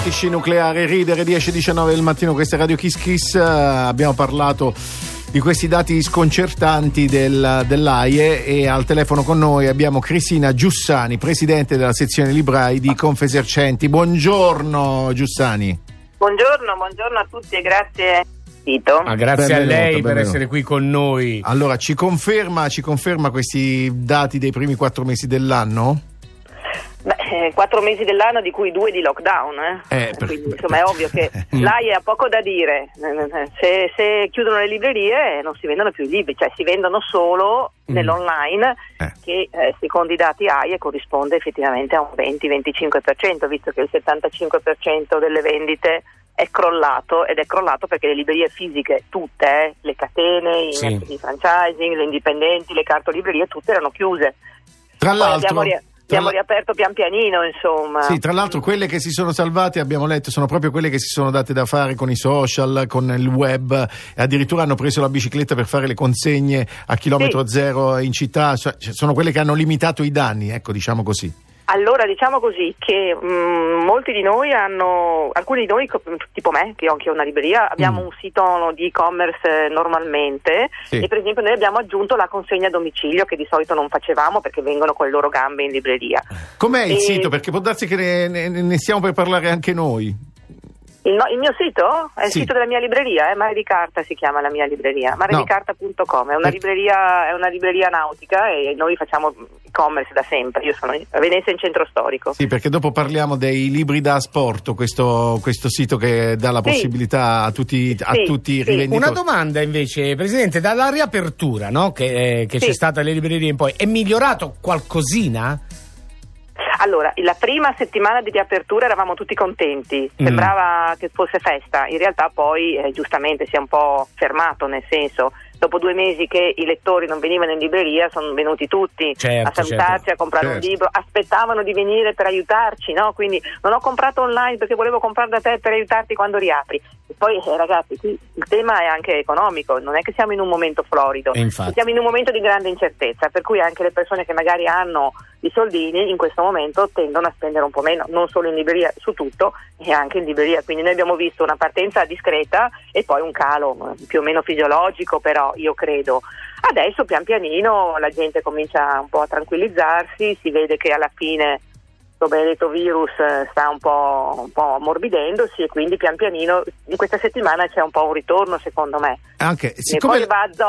Tattici Nucleare, ridere 10-19 del mattino, questa è Radio Kiss Kiss. Abbiamo parlato di questi dati sconcertanti dell'AIE e al telefono con noi abbiamo Cristina Giussani, presidente della sezione librai di Confesercenti. Buongiorno Giussani. Buongiorno a tutti e grazie. Grazie a lei per essere qui con noi. Allora, ci conferma questi dati dei primi 4 mesi dell'anno? 4 mesi dell'anno di cui 2 di lockdown, quindi insomma è ovvio che l'AIE ha poco da dire. Se chiudono le librerie non si vendono più i libri, cioè si vendono solo nell'online, che secondo i dati AIE corrisponde effettivamente a un 20-25%, visto che il 75% delle vendite è crollato, ed è crollato perché le librerie fisiche tutte, le catene, i franchising, le indipendenti, le cartolibrerie, tutte erano chiuse. Tra l'altro abbiamo riaperto pian pianino, insomma. Sì, tra l'altro quelle che si sono salvate, abbiamo letto, sono proprio quelle che si sono date da fare con i social, con il web, e addirittura hanno preso la bicicletta per fare le consegne a chilometro zero in città, cioè, sono quelle che hanno limitato i danni, ecco, diciamo così. Allora, diciamo così che molti di noi alcuni di noi, tipo me, che ho anche una libreria, abbiamo un sito di e-commerce normalmente, e per esempio noi abbiamo aggiunto la consegna a domicilio, che di solito non facevamo perché vengono con le loro gambe in libreria. Com'è il sito? Perché può darsi che ne stiamo per parlare anche noi. Il mio sito? È il sito della mia libreria, Mare di Carta si chiama la mia libreria, maredicarta.com, è una libreria nautica e noi facciamo e-commerce da sempre. Io sono a Venezia, in centro storico. Sì, perché dopo parliamo dei libri da asporto, questo sito che dà la possibilità a tutti i rivenditori. Una domanda invece, Presidente, dalla riapertura, no? che c'è stata le librerie in poi, è migliorato qualcosina? Allora, la prima settimana di riapertura eravamo tutti contenti, sembrava che fosse festa, in realtà poi giustamente si è un po' fermato, nel senso, dopo 2 mesi che i lettori non venivano in libreria, sono venuti tutti a salutarci, a comprare un libro, aspettavano di venire per aiutarci, no? Quindi non ho comprato online perché volevo comprare da te per aiutarti quando riapri. E poi ragazzi, qui il tema è anche economico, non è che siamo in un momento florido, siamo in un momento di grande incertezza, per cui anche le persone che magari hanno i soldini in questo momento tendono a spendere un po' meno, non solo in libreria, su tutto, e anche in libreria. Quindi noi abbiamo visto una partenza discreta e poi un calo più o meno fisiologico, però io credo adesso pian pianino la gente comincia un po' a tranquillizzarsi, si vede che alla fine questo benedetto virus sta un po' ammorbidendosi, e quindi pian pianino in questa settimana c'è un po' un ritorno, secondo me. Anche e poi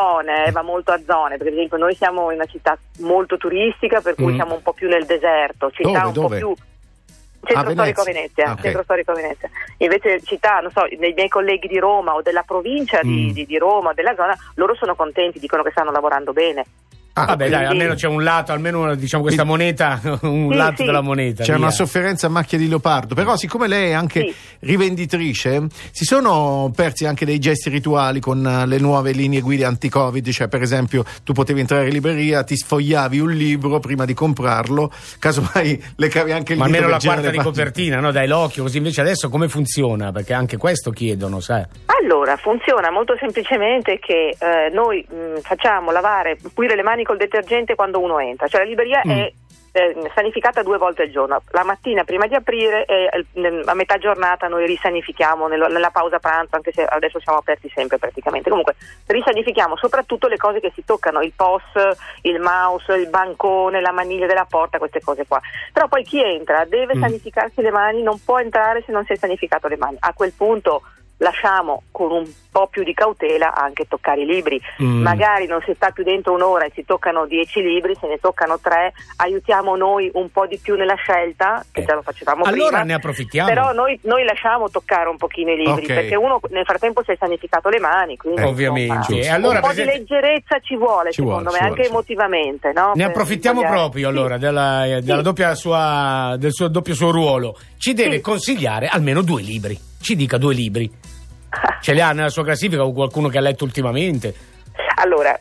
va molto a zone, per esempio noi siamo in una città molto turistica, per cui siamo un po' più nel deserto, città po' più centro storico Venezia, centro storico Venezia. Invece città, non so, dei miei colleghi di Roma o della provincia di Roma o della zona, loro sono contenti, dicono che stanno lavorando bene. Vabbè, dai, almeno c'è un lato, almeno diciamo questa moneta, lato della moneta. C'è una sofferenza a macchia di leopardo, però siccome lei è anche rivenditrice, si sono persi anche dei gesti rituali con le nuove linee guida anti-Covid, cioè per esempio tu potevi entrare in libreria, ti sfogliavi un libro prima di comprarlo, casomai le cavi anche il ma dito. Ma almeno la quarta di copertina, no? Dai l'occhio, così invece adesso come funziona? Perché anche questo chiedono, sai? Allora, funziona molto semplicemente che noi facciamo lavare, pulire le mani col detergente quando uno entra, cioè la libreria è sanificata 2 volte al giorno, la mattina prima di aprire e a metà giornata noi risanifichiamo nella pausa pranzo, anche se adesso siamo aperti sempre praticamente. Comunque risanifichiamo soprattutto le cose che si toccano, il POS, il mouse, il bancone, la maniglia della porta, queste cose qua. Però poi chi entra deve sanificarsi le mani, non può entrare se non si è sanificato le mani. A quel punto lasciamo con un po' più di cautela anche toccare i libri. Magari non si sta più dentro un'ora e si toccano 10 libri, se ne toccano 3, aiutiamo noi un po' di più nella scelta, che già lo facevamo prima. Allora ne approfittiamo. Però noi lasciamo toccare un pochino i libri, perché uno nel frattempo si è sanificato le mani, quindi ovviamente. E allora, un po' di leggerezza ci vuole, secondo me, anche emotivamente, no? Ne approfittiamo proprio allora della doppia del suo doppio suo ruolo. Ci deve consigliare almeno 2 libri. Ci dica 2 libri. Ce li ha nella sua classifica o qualcuno che ha letto ultimamente? Allora,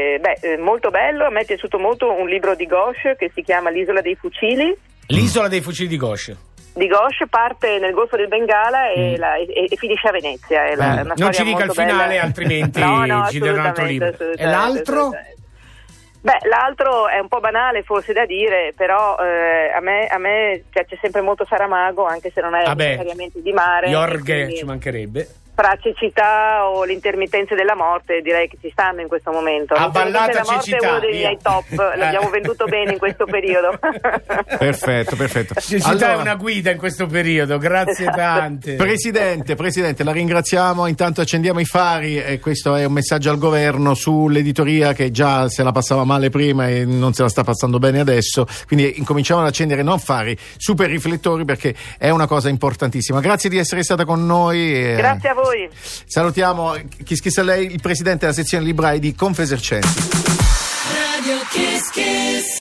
molto bello, a me è piaciuto molto un libro di Ghosh che si chiama L'isola dei fucili. L'isola dei fucili di Ghosh. Di Ghosh parte nel Golfo del Bengala e finisce a Venezia. È una non ci dica il finale, bella. altrimenti ci darà un altro libro. E l'altro? Beh, l'altro è un po' banale forse da dire, però a me piace sempre molto Saramago, anche se non è necessariamente di mare. Jorge, ci mancherebbe. Fra cecità o l'intermittenza della morte, direi che ci stanno in questo momento. A ballata della morte cecità, è uno dei miei top, l'abbiamo venduto bene in questo periodo. Perfetto. Cecità allora, è una guida in questo periodo, grazie tante. Presidente, la ringraziamo, intanto accendiamo i fari e questo è un messaggio al governo sull'editoria che già se la passava male prima e non se la sta passando bene adesso, quindi incominciamo ad accendere non fari, super riflettori, perché è una cosa importantissima. Grazie di essere stata con noi. Grazie a voi. Salutiamo Kiss Kiss a lei, il presidente della sezione librai di Confesercenti. Radio Kiss Kiss.